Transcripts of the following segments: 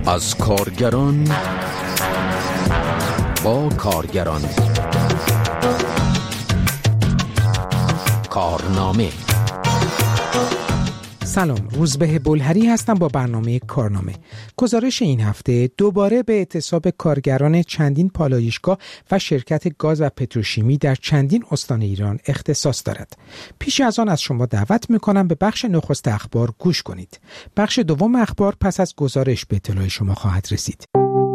از کارگران با کارگران. کارنامه. سلام، روزبه بلهری هستم با برنامه کارنامه. گزارش این هفته دوباره به اعتصاب کارگران چندین پالایشگاه و شرکت گاز و پتروشیمی در چندین استان ایران اختصاص دارد. پیش از آن از شما دعوت میکنم به بخش نخست اخبار گوش کنید. بخش دوم اخبار پس از گزارش به اطلاع شما خواهد رسید.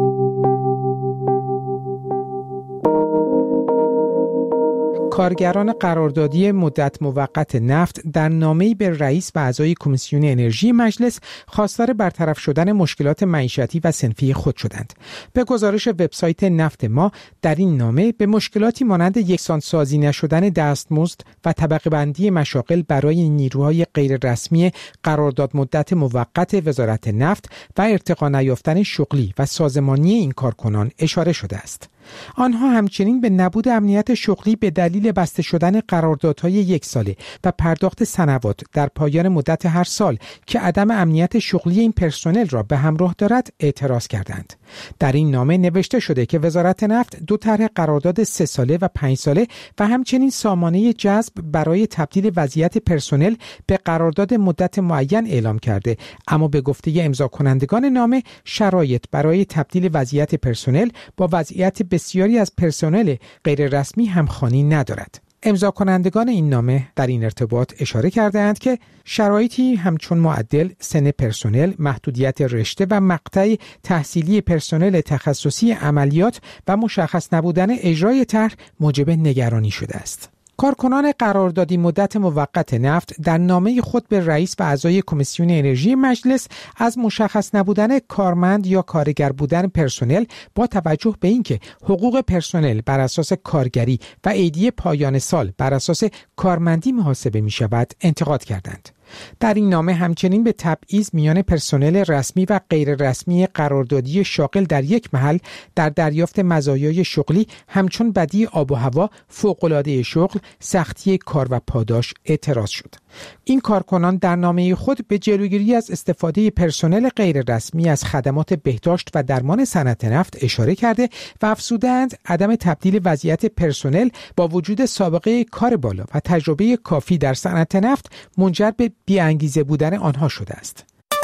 کارگران قراردادی مدت موقت نفت در نامه‌ای به رئیس و اعضای کمیسیون انرژی مجلس خواستار برطرف شدن مشکلات معیشتی و صنفی خود شدند. به گزارش وبسایت نفت ما، در این نامه به مشکلاتی مانند یکسانسازی نشدن دستمزد و طبقه بندی مشاغل برای نیروهای غیر رسمی قرارداد مدت موقت وزارت نفت و ارتقا نیافتن شغلی و سازمانی این کارکنان اشاره شده است. آنها همچنین به نبود امنیت شغلی به دلیل بسته شدن قراردادهای یک ساله و پرداخت سنوات در پایان مدت هر سال که عدم امنیت شغلی این پرسنل را به همراه دارد اعتراض کردند. در این نامه نوشته شده که وزارت نفت دو طرح قرارداد 3 ساله و 5 ساله و همچنین سامانه جذب برای تبدیل وضعیت پرسنل به قرارداد مدت معین اعلام کرده، اما به گفته امضا کنندگان نامه شرایط برای تبدیل وضعیت پرسنل با وضعیت بسیاری از پرسنل غیر رسمی همخوانی ندارد. امضا کنندگان این نامه در این ارتباط اشاره کردند که شرایطی همچون معدل سن پرسنل، محدودیت رشته و مقطع تحصیلی پرسنل تخصصی عملیات و مشخص نبودن اجرای طرح موجب نگرانی شده است. کارکنان قراردادی مدت موقت نفت در نامه خود به رئیس و اعضای کمیسیون انرژی مجلس از مشخص نبودن کارمند یا کارگر بودن پرسنل با توجه به اینکه حقوق پرسنل بر اساس کارگری و عیدی پایان سال بر اساس کارمندی محاسبه می شود انتقاد کردند. در این نامه همچنین به تبعیض میان پرسنل رسمی و غیر رسمی قراردادی شاغل در یک محل در دریافت مزایای شغلی همچون بدی آب و هوا، فوق‌العاده شغل، سختی کار و پاداش اعتراض شد. این کارکنان در نامه خود به جلوگیری از استفاده پرسنل غیر رسمی از خدمات بهداشت و درمان صنعت نفت اشاره کرده و افزودند عدم تبدیل وضعیت پرسنل با وجود سابقه کار بالا و تجربه کافی در صنعت نفت منجر به بی‌انگیزه بودن آنها شده است.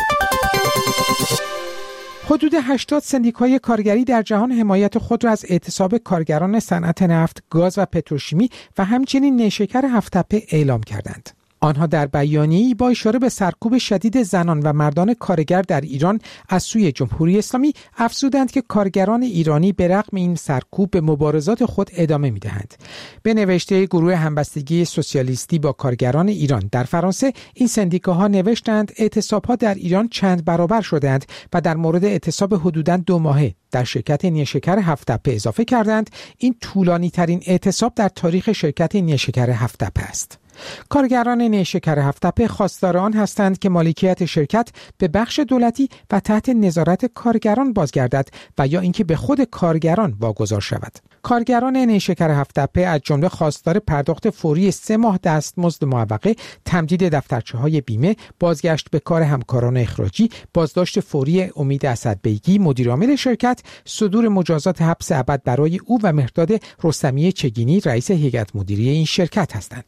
حدود 80 سندیکای کارگری در جهان حمایت خود را از اعتصاب کارگران صنعت نفت، گاز و پتروشیمی و همچنین نیشکر هفت‌تپه اعلام کردند. آنها در بیانیه‌ای با اشاره به سرکوب شدید زنان و مردان کارگر در ایران از سوی جمهوری اسلامی افزودند که کارگران ایرانی به رغم این سرکوب به مبارزات خود ادامه می‌دهند. به نوشته گروه همبستگی سوسیالیستی با کارگران ایران در فرانسه، این سندیکاها نوشتند اعتصاب‌ها در ایران چند برابر شدند و در مورد اعتصاب حدوداً 2 ماهه در شرکت نیشکر هفت‌تپه اضافه کردند این طولانی‌ترین اعتصاب در تاریخ شرکت نیشکر هفت‌تپه است. کارگران نیشکر هفت‌تپه خواستار آن هستند که مالکیت شرکت به بخش دولتی و تحت نظارت کارگران بازگردد و یا اینکه به خود کارگران واگذار شود. کارگران نیشکر هفت‌تپه از جمله خواستار پرداخت فوری 3 ماه دستمزد معوقه، تمدید دفترچه‌های بیمه، بازگشت به کار همکاران اخراجی، بازداشت فوری امید اسدبیگی مدیرعامل شرکت، صدور مجازات حبس ابد برای او و مهرداد رستمی چگینی رئیس هیئت مدیره این شرکت هستند.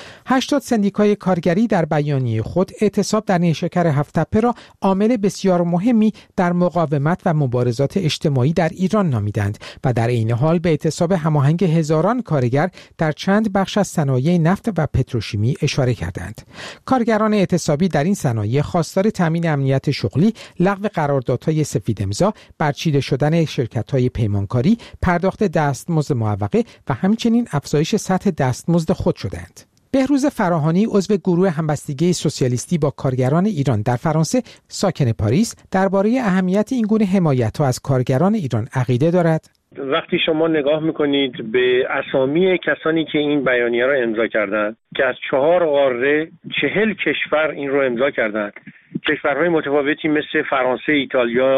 80 سندیکای کارگری در بیانیه خود اعتصاب در نیشکر هفت‌تپه را عامل بسیار مهمی در مقاومت و مبارزات اجتماعی در ایران نامیدند و در عین حال به اعتصاب هماهنگ هزاران کارگر در چند بخش از صنایع نفت و پتروشیمی اشاره کردند. کارگران اعتصابی در این صنایع خواستار تامین امنیت شغلی، لغو قراردادهای سفید امضا، برچیده شدن شرکت‌های پیمانکاری، پرداخت دستمزد معوقه و همچنین افزایش سطح دستمزد خود شدند. بهروز فراهانی عضو گروه همبستگی سوسیالیستی با کارگران ایران در فرانسه ساکن پاریس درباره اهمیت این گونه حمایت‌ها از کارگران ایران عقیده دارد. وقتی شما نگاه میکنید به اسامی کسانی که این بیانیه را امضا کردند که از 4 قاره 40 کشور این رو امضا کردند، کشورهای متفاوتی مثل فرانسه، ایتالیا،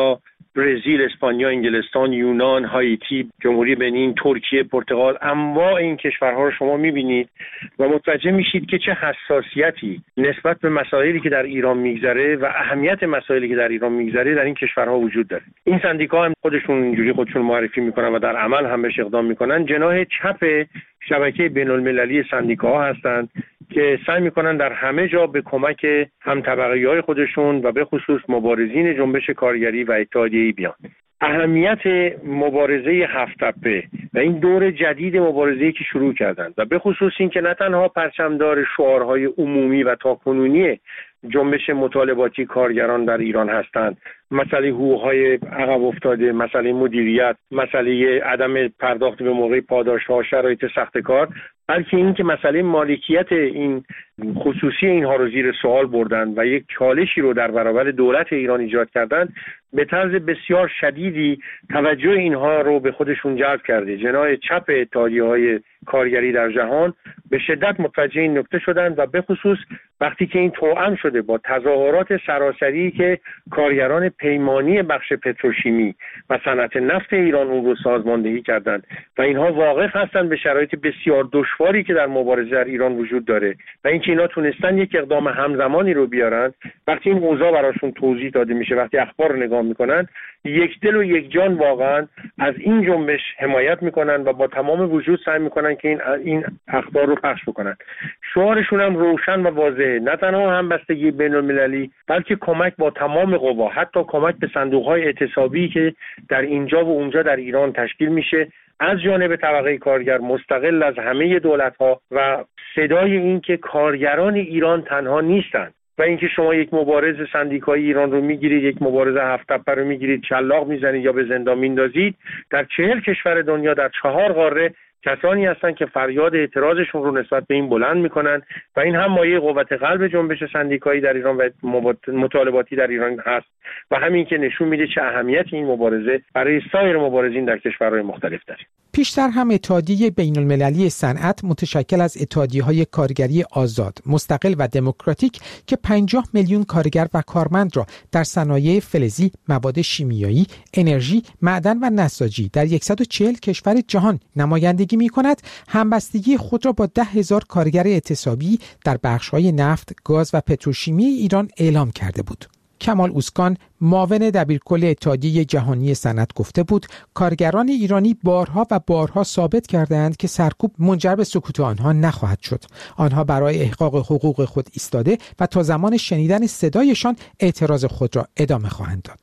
برزیل، اسپانیا، انگلستان، یونان، هایتی، جمهوری بنین، ترکیه، پرتغال، انواع این کشورها رو شما می‌بینید و متوجه میشید که چه حساسیتی نسبت به مسائلی که در ایران میگذره و اهمیت مسائلی که در ایران میگذره در این کشورها وجود داره. این سندیکا هم خودشون اینجوری خودشون معرفی میکنن و در عمل هم بهش اقدام میکنن. جناح چپ شبکه بین‌المللی سندیکاها هستند که سعی میکنن در همه جا به کمک همطبقه‌های خودشون و به خصوص مبارزین جنبش کارگری و اتحادیه‌ای بیان. اهمیت مبارزه هفت تپه و این دور جدید مبارزه‌ای که شروع کردند و به خصوص این که نه تنها پرچمدار شعارهای عمومی و تاکنونی جنبش مطالباتی کارگران در ایران هستند، مسئله حقوق‌های عقب افتاده، مسئله مدیریت، مسئله عدم پرداخت به موقع پاداش‌ها، شرایط سخت کار، بلکه این که مسئله مالکیت این خصوصی اینها رو زیر سوال بردن و یک چالشی رو در برابر دولت ایران ایجاد کردن، به طرز بسیار شدیدی توجه اینها رو به خودشون جلب کرده. جناح چپ اتحادیه‌های کارگری در جهان به شدت متوجه این نکته شدند و به خصوص وقتی که این توأم شده با تظاهرات سراسری که کارگران پیمانی بخش پتروشیمی و صنعت نفت ایران اون رو سازماندهی کردند و اینها واقف هستند به شرایط بسیار دشواری که در مبارزه در ایران وجود داره و اینکه اینا تونستن یک اقدام همزمانی رو بیارن، وقتی این اوضاع براشون توضیح داده میشه، وقتی اخبار رو نگاه میکنن، یک دل و یک جان واقعا از این جنبش حمایت میکنن و با تمام وجود سعی میکنن که این اخبار رو پخش بکنن. شعارشون هم روشن و واضحه، نه تنها همبستگی بین‌المللی بلکه کمک با تمام قوا، حتی کمک به صندوق‌های اعتصابی که در اینجا و اونجا در ایران تشکیل میشه از جانب طبقه کارگر مستقل از همه دولت‌ها و صدای این که کارگران ایران تنها نیستند و اینکه شما یک مبارز سندیکایی ایران رو میگیرید، یک مبارز هفت تپه رو میگیرید، شلاق میزنید یا به زندان میندازید، در 40 کشور دنیا در 4 قاره کسانی هستند که فریاد اعتراضشون رو نسبت به این بلند میکنن و این هم مایه قوت قلب جنبش سندیکایی در ایران و مطالباتی در ایران هست و همین که نشون میده چه اهمیت این مبارزه برای سایر مبارزین در کشورهای مختلف داره. پیشتر هم اتحادیه بین‌المللی صنعت متشکل از اتحادیه‌های کارگری آزاد، مستقل و دموکراتیک که 50 میلیون کارگر و کارمند را در صنایع فلزی، مواد شیمیایی، انرژی، معدن و نساجی در 140 کشور جهان نمایندگی می‌کند، همبستگی خود را با 10,000 کارگر اعتصابی در بخش‌های نفت، گاز و پتروشیمی ایران اعلام کرده بود. کمال اوسکان، معاون دبیرکل اتحادیه جهانی صنعت گفته بود کارگران ایرانی بارها و بارها ثابت کردند که سرکوب منجر به سکوت آنها نخواهد شد. آنها برای احقاق حقوق خود ایستاده و تا زمان شنیدن صدایشان اعتراض خود را ادامه خواهند داد.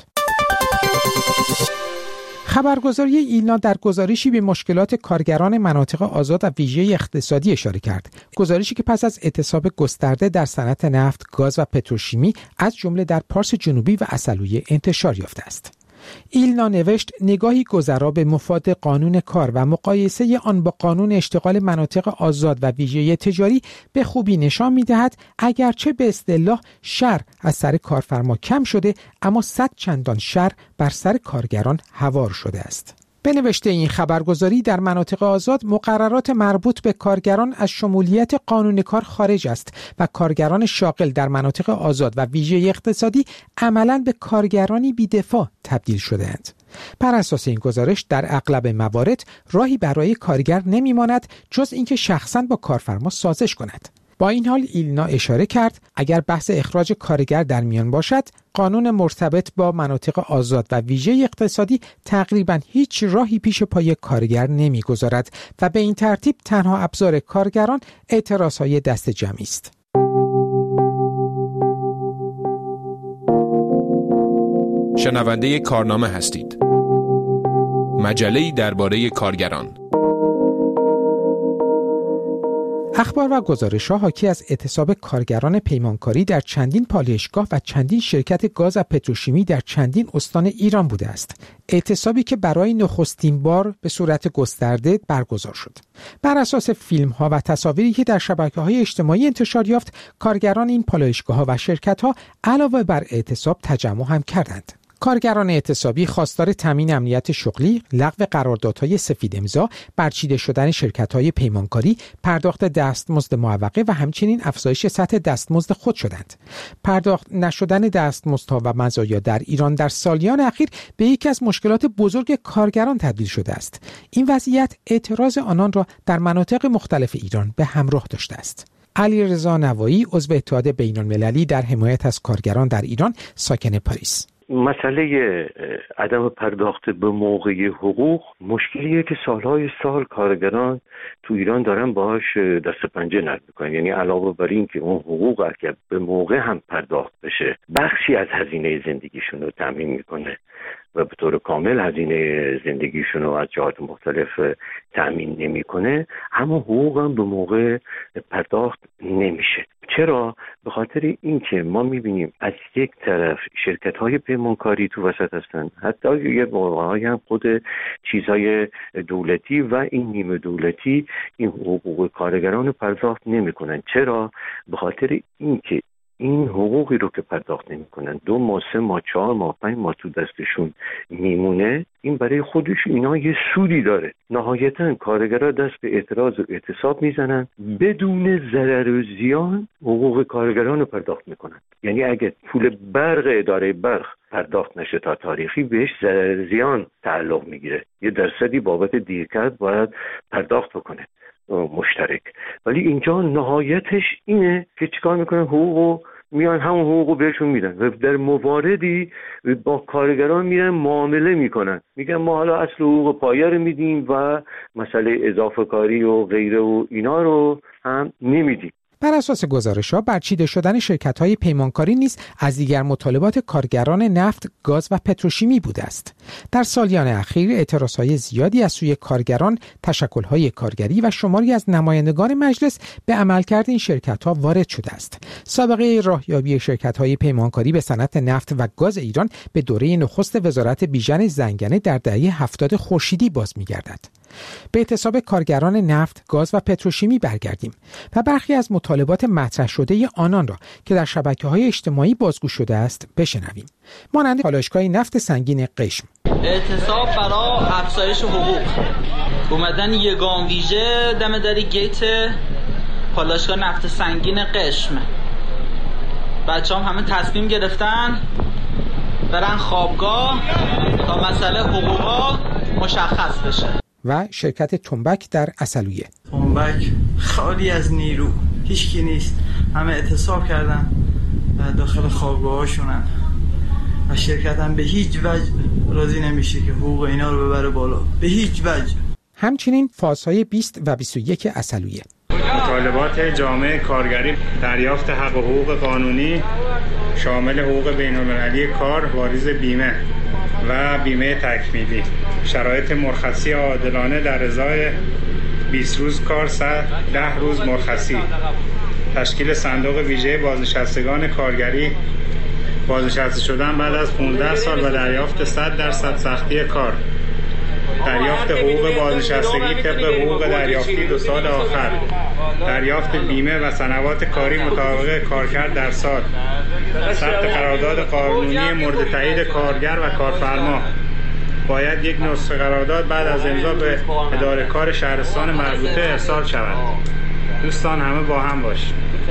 خبرگزاری ایلنا در گزارشی به مشکلات کارگران مناطق آزاد و ویژه اقتصادی اشاره کرد. گزارشی که پس از اعتصاب گسترده در صنعت نفت، گاز و پتروشیمی از جمله در پارس جنوبی و عسلویه انتشار یافته است. ایلنا نوشت نگاهی گذرا به مفاد قانون کار و مقایسه آن با قانون اشتغال مناطق آزاد و ویژه تجاری به خوبی نشان می‌دهد اگرچه به اصطلاح شر از سر کارفرما کم شده، اما 100 چندان شر بر سر کارگران هوار شده است. به نوشته این خبرگزاری در مناطق آزاد مقررات مربوط به کارگران از شمولیت قانون کار خارج است و کارگران شاغل در مناطق آزاد و ویژه اقتصادی عملاً به کارگرانی بی‌دفاع تبدیل شده‌اند. بر اساس این گزارش در اغلب موارد راهی برای کارگر نمی‌ماند جز اینکه شخصاً با کارفرما سازش کند. با این حال ایلنا اشاره کرد اگر بحث اخراج کارگر در میان باشد، قانون مرتبط با مناطق آزاد و ویژه اقتصادی تقریباً هیچ راهی پیش پای کارگر نمی‌گذارد و به این ترتیب تنها ابزار کارگران اعتراضهای دست جمعی است. شنونده کارنامه هستید. مجله‌ای درباره کارگران. اخبار و گزارش‌ها حاکی از اعتصاب کارگران پیمانکاری در چندین پالایشگاه و چندین شرکت گاز و پتروشیمی در چندین استان ایران بوده است. اعتصابی که برای نخستین بار به صورت گسترده برگزار شد. بر اساس فیلم‌ها و تصاویری که در شبکه‌های اجتماعی انتشار یافت، کارگران این پالایشگاه‌ها و شرکت‌ها علاوه بر اعتصاب تجمع هم کردند. کارگران اعتصابی خواستار تامین امنیت شغلی، لغو قراردادهای سفید امضا، برچیده شدن شرکت‌های پیمانکاری، پرداخت دستمزد معوقه و همچنین افزایش سطح دستمزد خود شدند. پرداخت نشدن دستمزدها و مزایا در ایران در سالیان اخیر به یکی از مشکلات بزرگ کارگران تبدیل شده است. این وضعیت اعتراض آنان را در مناطق مختلف ایران به همراه داشته است. علیرضا نوایی، عضو اتحاد بین‌المللی در حمایت از کارگران در ایران، ساکن پاریس: مسئله عدم پرداخت به موقع حقوق مشکلیه که سالهای سال کارگران تو ایران دارن باهاش دست پنجه نرم میکنن. یعنی علاوه بر این که اون حقوق اگر به موقع هم پرداخت بشه، بخشی از هزینه زندگیشون رو تامین میکنه و به طور کامل هزینه زندگیشون رو از جهات مختلف تامین نمیکنه، اما حقوق هم به موقع پرداخت نمیشه. چرا؟ به خاطر اینکه ما میبینیم از یک طرف شرکت‌های پیمانکاری تو وسط هستن، حتی یه موقع‌هایی هم خود چیزهای دولتی و این نیمه دولتی این حقوق کارگران رو پرداخت نمی‌کنن. چرا؟ به خاطر اینکه این حقوقی رو که پرداخت نمی‌کنن 2 ماه، 3 ماه، 4 ماه، 5 ماه تو دستشون میمونه، این برای خودش اینا یه سودی داره. نهایتاً کارگرها دست به اعتراض و اعتصاب میزنن، بدون ضرر و زیان حقوق کارگران رو پرداخت میکنن. یعنی اگه پول برق اداره برق پرداخت نشه تا تاریخی، بهش ضرر زیان تعلق میگیره. یه درصدی بابت دیرکرد باید پرداخت بکنه مشترک. ولی اینجا نهایتش اینه که چیکار میکنن؟ حقوقو میان همون حقوقو بهشون میدن و در مواردی با کارگران میرن معامله میکنن، میگن ما حالا اصل حقوق پایه رو میدیم و مسئله اضافه کاری و غیره و اینا رو هم نمیدیم. بر اساس گزارش‌ها، برچیده شدن شرکت‌های پیمانکاری نیز از دیگر مطالبات کارگران نفت، گاز و پتروشیمی بوده است. در سالیان اخیر اعتراض‌های زیادی از سوی کارگران، تشکل‌های کارگری و شماری از نمایندگان مجلس به عملکرد این شرکت‌ها وارد شده است. سابقه راهیابی شرکت‌های پیمانکاری به صنعت نفت و گاز ایران به دوره نخست وزارت بیژن زنگنه در دهه 70 خورشیدی باز می‌گردد. به اعتصاب کارگران نفت، گاز و پتروشیمی برگردیم و برخی از مطالبات مطرح شده آنان را که در شبکه‌های اجتماعی بازگو شده است بشنویم. مانند پالایشگاه نفت سنگین قشم: اعتصاب برای افزایش حقوق، اومدن یگان ویژه دم در گیت پالایشگاه نفت سنگین قشم. بچه‌ها همه تصمیم گرفتن برن خوابگاه تا مسئله حقوقا مشخص بشه. و شرکت تنبک در عسلویه: تنبک خالی از نیرو، هیچکی نیست، همه اعتصاب کردن داخل خوابگاهاشونن و شرکت هم به هیچ وجه راضی نمیشه که حقوق اینا رو ببره بالا، به هیچ وجه. همچنین فازهای 20 و 21 عسلویه: مطالبات جامعه کارگری، دریافت حق و حقوق قانونی شامل حقوق بین‌المللی کار، واریز بیمه و بیمه تکمیلی، شرایط مرخصی عادلانه در ازای 20 روز کار، 10 روز مرخصی، تشکیل صندوق ویژه بازنشستگان کارگری، بازنشسته شدن بعد از 15 سال و دریافت 100% سختی کار، دریافت حقوق بازنشستگی طبق حقوق دریافتی 2 سال آخر، دریافت بیمه و سنوات کاری مطابق کارکرد در سال، ثبت قرارداد قانونی مورد تایید کارگر و کارفرما. باید یک نسخه قرارداد بعد از امضا به اداره کار شهرستان مربوطه ارسال شود. دوستان همه با هم باشید.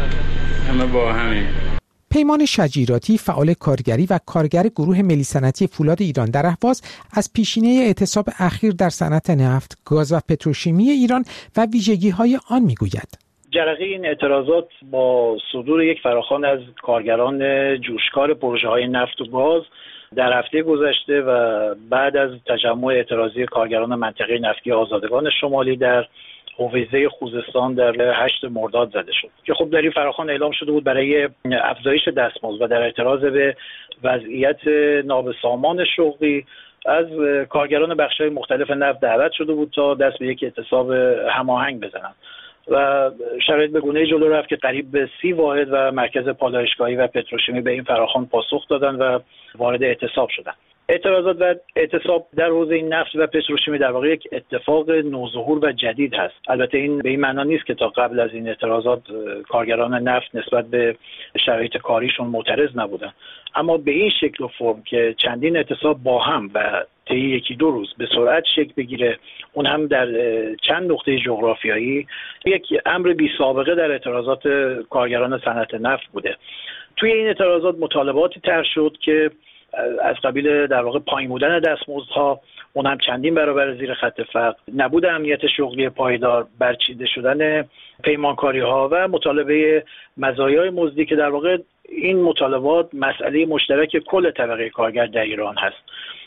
همه با همین. پیمان شجیراتی، فعال کارگری و کارگر گروه ملی صنعتی فولاد ایران در اهواز، از پیشینه اعتصاب اخیر در صنعت نفت، گاز و پتروشیمی ایران و ویژگی‌های آن میگوید: جرقه این اعتراضات با صدور یک فراخوان از کارگران جوشکار پروژه‌های نفت و گاز در هفته گذشته و بعد از تجمع اعتراضی کارگران منطقه نفتی آزادگان شمالی در حوزه خوزستان در 8 مرداد زده شد که خب در این فراخوان اعلام شده بود برای افزایش دستمزد و در اعتراض به وضعیت نابسامان شغلی از کارگران بخش‌های مختلف نفت دعوت شده بود تا دست به یک اعتصاب هماهنگ بزنند و شرایط به گونه‌ای جلو رفت که قریب به 30 واحد و مرکز پالایشگاهی و پتروشیمی به این فراخوان پاسخ دادند و وارد اعتصاب شدند. اعتراضات و اعتصاب در حوزه نفت و پتروشیمی در واقع یک اتفاق نوظهور و جدید هست. البته این به این معنا نیست که تا قبل از این اعتراضات کارگران نفت نسبت به شرایط کاریشون معترض نبودن، اما به این شکل و فرم که چندین اعتصاب با هم و طی یکی دو روز به سرعت شکل بگیره، اون هم در چند نقطه جغرافیایی، یک امر بی سابقه در اعتراضات کارگران صنعت نفت بوده. توی این اعتراضات مطالباتی طرح شد که از قبیل در واقع پایین بودن دستمزدها، اون هم چندین برابر زیر خط فقر، نبود امنیت شغلی پایدار، برچیده شدن پیمانکاری‌ها و مطالبه مزایای مزدی که در واقع این مطالبات مسئله مشترک کل طبقه کارگر در ایران هست.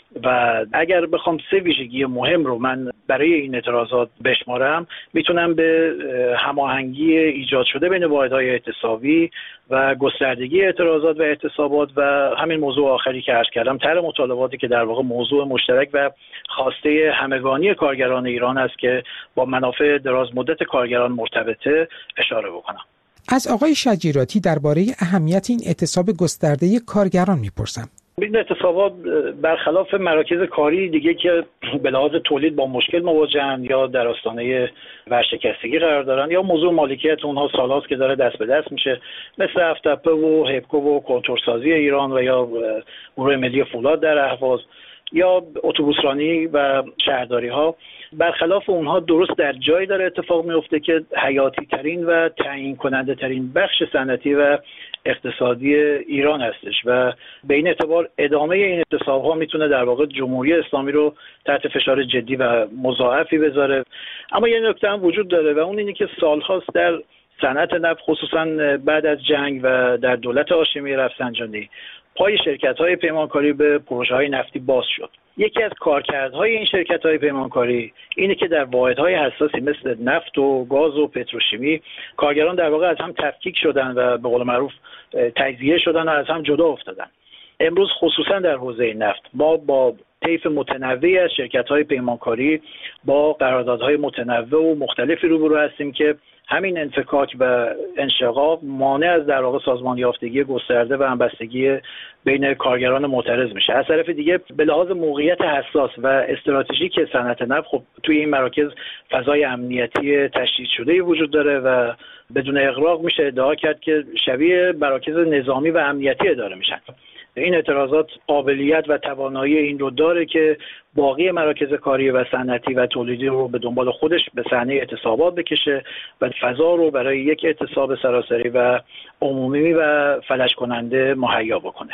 و اگر بخوام 3 ویژگی مهم رو من برای این اعتراضات بشمارم، میتونم به هماهنگی ایجاد شده بین واحدهای اعتصابی و گستردگی اعتراضات و اعتصابات و همین موضوع آخری که عرض کردم، طرح مطالباتی که در واقع موضوع مشترک و خواسته همگانی کارگران ایران است که با منافع دراز مدت کارگران مرتبطه، اشاره بکنم. از آقای شجیراتی درباره اهمیت این اعتصاب گسترده کارگران میپرسم. این اعتصابات برخلاف مراکز کاری دیگه که به لحاظ تولید با مشکل مواجهن یا در آستانه ورشکستگی قرار دارن یا موضوع مالکیت اونها سالهاست که داره دست به دست میشه، مثل افتپه و هپکو و کنتورسازی ایران و یا گروه ملی فولاد در اهواز یا اتوبوسرانی و شهرداری ها، برخلاف اونها درست در جایی داره اتفاق میفته که حیاتی ترین و تعیین کننده ترین بخش صنعتی و اقتصادی ایران هستش و به این اعتبار ادامه این اعتصاب ها میتونه در واقع جمهوری اسلامی رو تحت فشار جدی و مضاعفی بذاره. اما یه نکته هم وجود داره و اون اینه که سالهاست در صنعت نفت، خصوصا بعد از جنگ و در دولت هاشمی رفسنجانی، پای شرکت‌های پیمانکاری به پروژه‌های نفتی باز شد. یکی از کارکردهای این شرکت‌های پیمانکاری اینه که در واحدهای حساسی مثل نفت و گاز و پتروشیمی کارگران در واقع از هم تفکیک شدن و به قول معروف تجزیه شدن و از هم جدا افتادن. امروز خصوصا در حوزه نفت ما با طیف متنوعی از شرکت‌های پیمانکاری با قراردادهای متنوع و مختلفی روبرو هستیم که همین انفکاک و انشقاق مانع از در واقع سازمان یافتگی گسترده و همبستگی بین کارگران معترض میشه. از طرف دیگه به لحاظ موقعیت حساس و استراتژیک صنعت نفت، خب توی این مراکز فضای امنیتی تشدید شده وجود داره و بدون اغراق میشه ادعا کرد که شبیه مراکز نظامی و امنیتی اداره میشن. این اعتراضات قابلیت و توانایی این رو داره که باقی مراکز کاری و صنعتی و تولیدی رو به دنبال خودش به صحنه اعتصابات بکشه و فضا رو برای یک اعتصاب سراسری و عمومی و فلج کننده مهیا بکنه.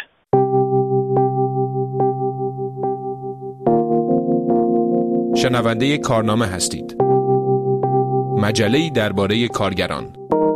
شنونده کارنامه هستید. مجله‌ای درباره کارگران.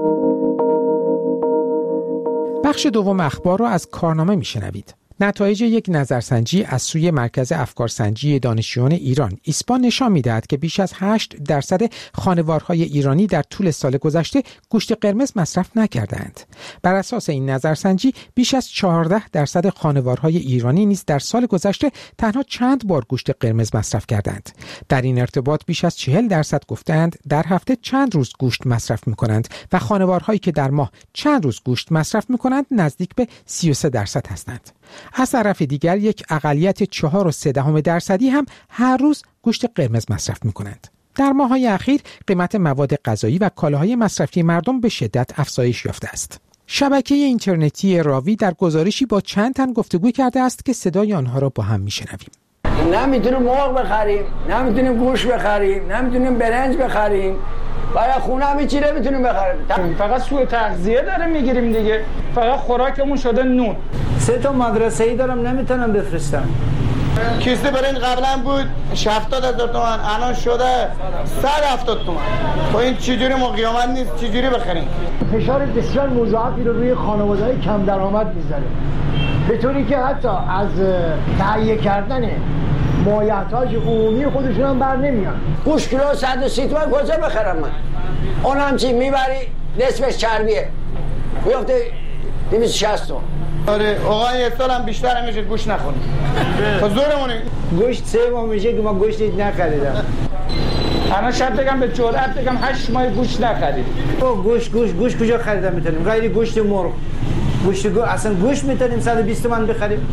بخش دوم اخبار را از کارنامه میشنوید. نتایج یک نظرسنجی از سوی مرکز افکارسنجی دانشجویان ایران ایسپا نشان می‌دهد که بیش از 8% خانوارهای ایرانی در طول سال گذشته گوشت قرمز مصرف نکردند. بر اساس این نظرسنجی بیش از 14% خانوارهای ایرانی نیز در سال گذشته تنها چند بار گوشت قرمز مصرف کردند. در این ارتباط بیش از 40% گفتند در هفته چند روز گوشت مصرف می‌کنند و خانوارهایی که در ماه چند روز گوشت مصرف می‌کنند نزدیک به 33% هستند. از طرف دیگر یک اقلیت 4.3% هم هر روز گوشت قرمز مصرف می‌کنند. در ماه‌های اخیر قیمت مواد غذایی و کالاهای مصرفی مردم به شدت افزایش یافته است. شبکه اینترنتی راوی در گزارشی با چند تن گفتگو کرده است که صدای آنها را با هم می‌شنویم. نمیتونیم مرغ بخریم، نمیتونیم گوشت بخریم، نمیتونیم برنج بخریم. برای خونه هم چی نمیتونیم بخریم. فقط سوء تغذیه داریم میگیریم دیگه. فقط خوراکمون شده نون. 3 مدرسه‌ای دارم نمیتونم بفرستم. کیسه برنج قبلا بود 70,000 تومان، الان شده 170 تومان. خب این چجوری ما قیامت نیست چجوری بخریم؟ فشار بسیار مضاعفی رو روی خانواده‌های کم درآمد میذاره. به طوری که حتی از تهیه کردن مایحتاج عمومی خودشون هم بر نمیان. گوشت کیلو 130 تومان کجا بخرم من؟ اون هم چی میبری نصفش چربیه. میفته 260 تومان. آره آقا یه سال هم بیشتر میشه گوشت نخوریم. تو زورمونه. گوشت 3 ماه میشه که ما گوشت نخریدم. الان شب بگم به جرئت بگم 8 ماه گوشت نخریدیم. گوشت کجا خریدم میتونیم؟ غیر گوشت مرغ. اصلا گوشت میتونیم 120 تومان بخریم.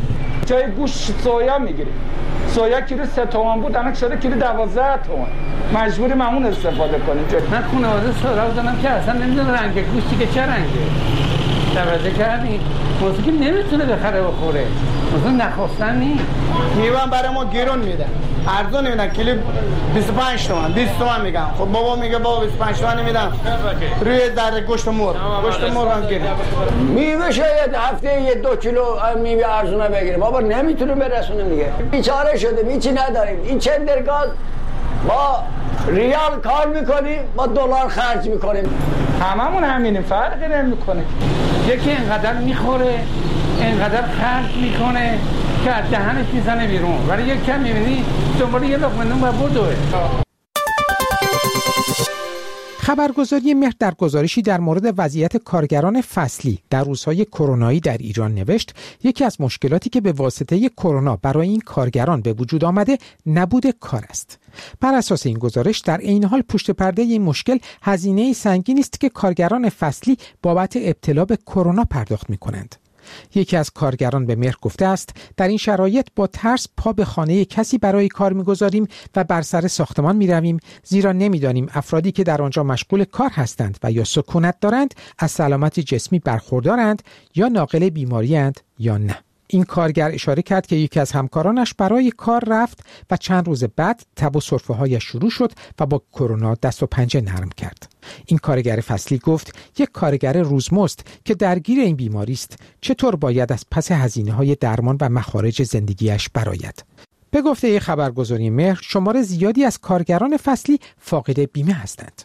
جای گوش سویا میگیریم. سویا کیلو 3 تومن بود، الان شده کیلو 12 تومن. مجبوریم همون استفاده کنیم. من خانواده سراغ دارم که اصلا نمیدونم رنگ گوشتی که چه رنگه. توجه کردین؟ موضوع که نمیتونه بخره بخوره. موضوع نخواستن نیست. میوان برای ما گیرون میدن. ارزون نمیدن، کیلو 25 تومن 20 تومن میگم. خب بابا میگه بابا 25 تومن نمیدم. روی در گوشت مرغ هم گیریم. میوه شاید هفته 1-2 کیلو میوه ارزونه بگیره. بابا نمیتونه برسونه دیگه. بیچاره شده، هیچی نداریم. این چندرگاز با ریال کار میکنیم، با دلار خرج میکنیم. هممون همینیم، فرقی نمیکنه. یکی اینقدر میخوره، اینقدر خرج میکنه که از دهنش میزنه بیرون، ولی یک کم میبینی دنبال یه لقمه نون و بدوه. خبرگزاری مهر در گزارشی در مورد وضعیت کارگران فصلی در روزهای کرونایی در ایران نوشت یکی از مشکلاتی که به واسطه کرونا برای این کارگران به وجود آمده نبود کار است. بر اساس این گزارش در عین حال پشت پرده این مشکل هزینه سنگینی است که کارگران فصلی بابت ابتلا به کرونا پرداخت می‌کنند. یکی از کارگران به مهر گفته است در این شرایط با ترس پا به خانه کسی برای کار می‌گذاریم و بر سر ساختمان می‌رویم، زیرا نمی‌دانیم افرادی که در آنجا مشغول کار هستند و یا سکونت دارند از سلامت جسمی برخوردارند یا ناقل بیماری‌اند یا نه. این کارگر اشاره کرد که یکی از همکارانش برای کار رفت و چند روز بعد تب و سرفه‌هایش شروع شد و با کرونا دست و پنجه نرم کرد. این کارگر فصلی گفت یک کارگر روزمزد که درگیر این بیماری است چطور باید از پس هزینه‌های درمان و مخارج زندگیش برآید. به گفته خبرگزاری مهر شمار زیادی از کارگران فصلی فاقد بیمه هستند.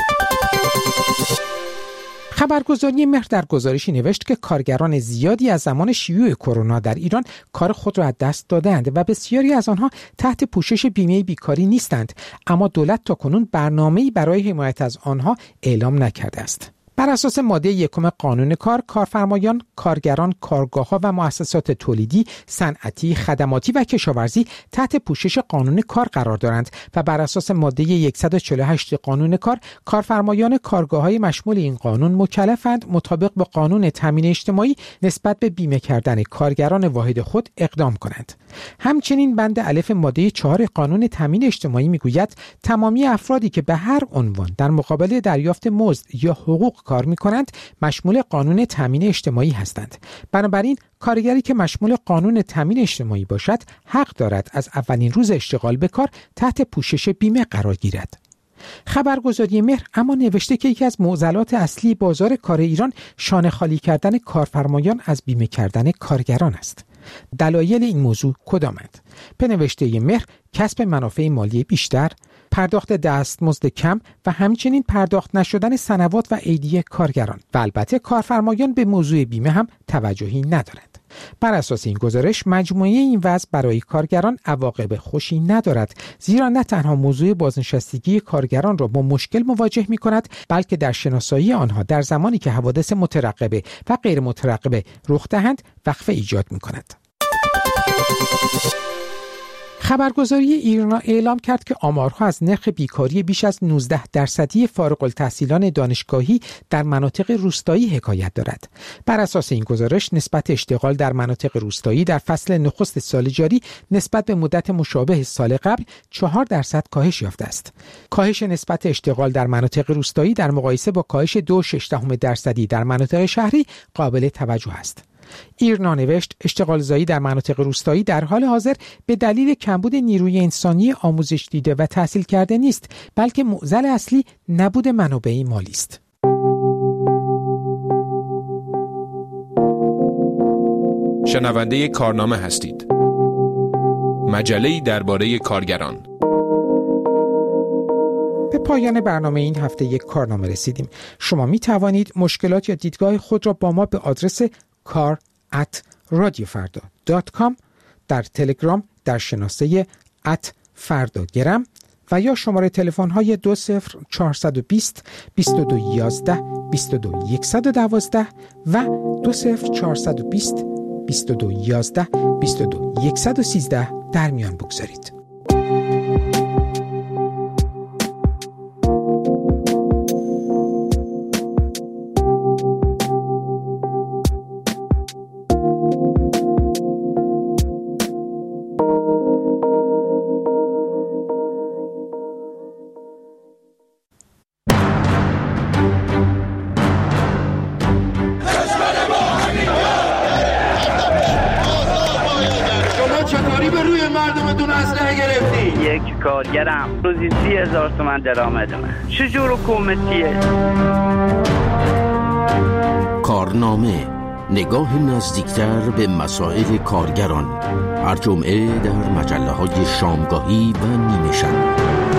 خبرگزاری مهر در گزارشی نوشت که کارگران زیادی از زمان شیوع کرونا در ایران کار خود را از دست دادند و بسیاری از آنها تحت پوشش بیمه بیکاری نیستند، اما دولت تاکنون برنامه‌ای برای حمایت از آنها اعلام نکرده است. بر اساس ماده 1 قانون کار، کارفرمایان، کارگران، کارگاه‌ها و مؤسسات تولیدی، صنعتی، خدماتی و کشاورزی تحت پوشش قانون کار قرار دارند و بر اساس ماده 148 قانون کار، کارفرمایان کارگاه‌های مشمول این قانون مکلفند مطابق با قانون تامین اجتماعی نسبت به بیمه کردن کارگران واحد خود اقدام کنند. همچنین بند الف ماده 4 قانون تامین اجتماعی میگوید تمامی افرادی که به هر عنوان در مقابل دریافت مزد یا حقوق کار می‌کنند مشمول قانون تامین اجتماعی هستند. بنابراین کارگری که مشمول قانون تامین اجتماعی باشد حق دارد از اولین روز اشتغال به کار تحت پوشش بیمه قرار گیرد. خبرگزاری مهر اما نوشته که یکی از معضلات اصلی بازار کار ایران شانه خالی کردن کارفرمایان از بیمه کردن کارگران است. دلایل این موضوع کدامند؟ به نوشته مهر کسب منافع مالی بیشتر، پرداخت دستمزد کم و همچنین پرداخت نشدن سنوات و ایدی کارگران و البته کارفرمایان به موضوع بیمه هم توجهی ندارند. بر اساس این گزارش مجموعه این وضع برای کارگران عواقب خوشی ندارد، زیرا نه تنها موضوع بازنشستگی کارگران را با مشکل مواجه می کند، بلکه در شناسایی آنها در زمانی که حوادث مترقبه و غیر مترقبه رخ دهند وقفه ایجاد می کند. خبرگزاری ایرنا اعلام کرد که آمارها از نرخ بیکاری بیش از 19% فارغ التحصیلان دانشگاهی در مناطق روستایی حکایت دارد. بر اساس این گزارش نسبت اشتغال در مناطق روستایی در فصل نخست سال جاری نسبت به مدت مشابه سال قبل 4% کاهش یافته است. کاهش نسبت اشتغال در مناطق روستایی در مقایسه با کاهش 2.6% در مناطق شهری قابل توجه است. ایرنا نوشت اشتغالزایی در مناطق روستایی در حال حاضر به دلیل کمبود نیروی انسانی آموزش دیده و تحصیل کرده نیست، بلکه معضل اصلی نبود منابع مالی است. شنونده کارنامه هستید. مجله‌ای درباره کارگران. به پایان برنامه این هفته یک کارنامه رسیدیم. شما می توانید مشکلات یا دیدگاه خود را با ما به آدرس kar@radiofarda.com در تلگرام در شناسه @fardagram و یا شماره تلفن های 20420 2211 22112 و 20420 2211 22113 در میان بگذارید. بدون اسلحه گرفتی؟ یک کارگرم روزی 30,000 تومان درآمدمه. چجور حکومتیه؟ کارنامه، نگاه نزدیکتر به مسائل کارگران، هر جمعه در مجله‌های شامگاهی و نیمه شب.